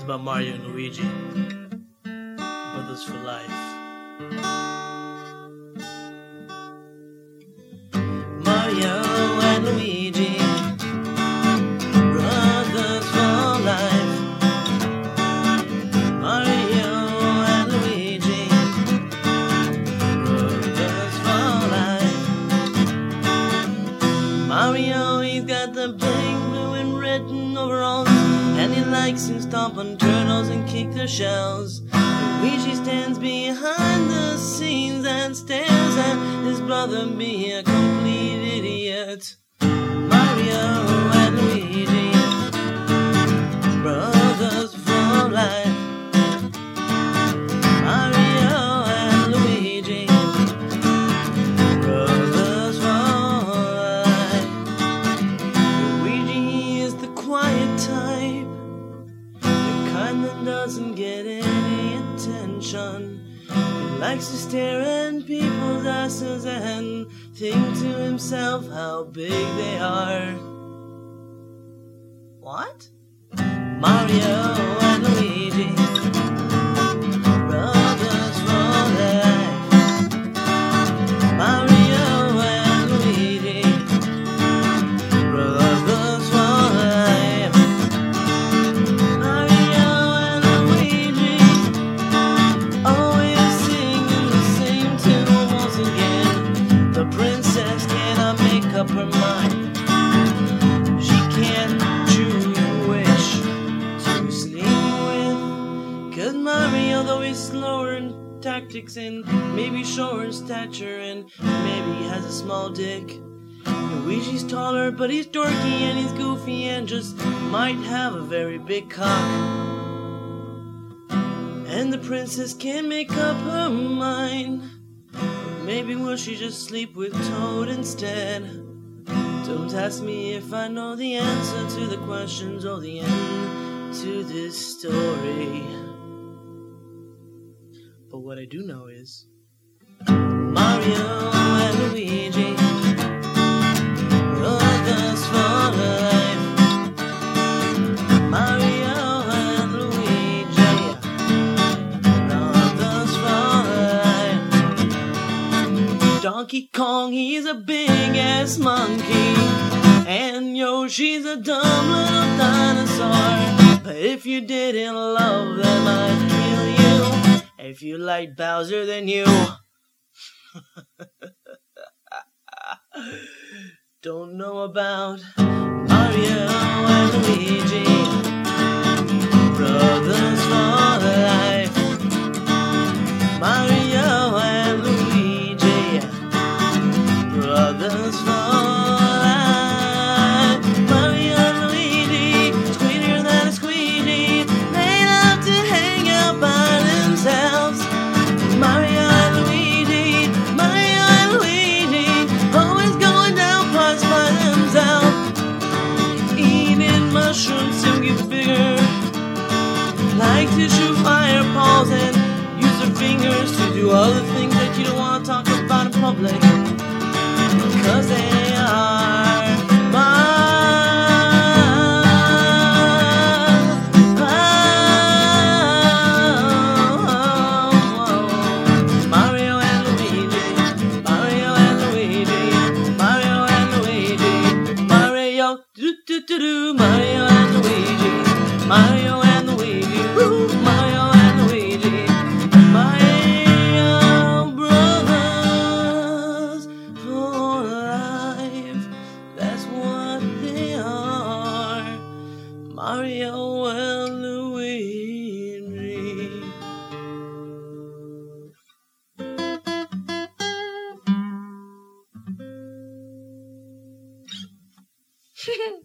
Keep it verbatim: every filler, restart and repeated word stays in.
It's about Mario and Luigi, brothers for life. Mario and Luigi, brothers for life. Mario and Luigi, brothers for life. Mario, he's got the bling blue and red and overalls, and he likes to stomp on turtles and kick their shells. Luigi stands behind the scenes and stares at his brother be a complete idiot. Mario and Luigi, brothers for life. Mario and Luigi, brothers for life. Luigi is the quiet type, the kind that doesn't get any attention. He likes to stare at people's asses and think to himself how big they are. What? Mario and Luigi, brothers for life. Mario and Luigi, brothers for life. Mario and Luigi, always singing the same tune once again. The princess cannot make up her mind. She can't choose which to sleep with. Cause Mario, though he's slower in tactics and maybe shorter in stature and maybe has a small dick, Luigi's taller, but he's dorky and he's goofy and just might have a very big cock. And the princess can't make up her mind. Maybe will she just sleep with Toad instead? Don't ask me if I know the answer to the questions or the end to this story. But what I do know is Mario and Luigi, brothers for life. Mario and Luigi, brothers for life. Donkey Kong, he's a big ass monkey, and Yoshi's a dumb little dinosaur. But if you didn't love them, I'd kill you. If you like Bowser, then you don't know about Mario and Luigi, brothers for life. Mario and Luigi, brothers for life. Mario and Luigi, squeakier than a squeegee, they love to hang out by themselves. Mario and Luigi, Mario and Luigi, always going down parts by themselves. Eating mushrooms to get bigger, like to shoot fireballs and use their fingers to do all the things that you don't want to talk about in public. Cause they are Mario and Luigi, Mario and Luigi, Mario and Luigi, Mario, do do do do, Mario and Luigi, Mario and Luigi, woo, Mario and Luigi, Mario brothers for life. That's what they are, Mario and Luigi.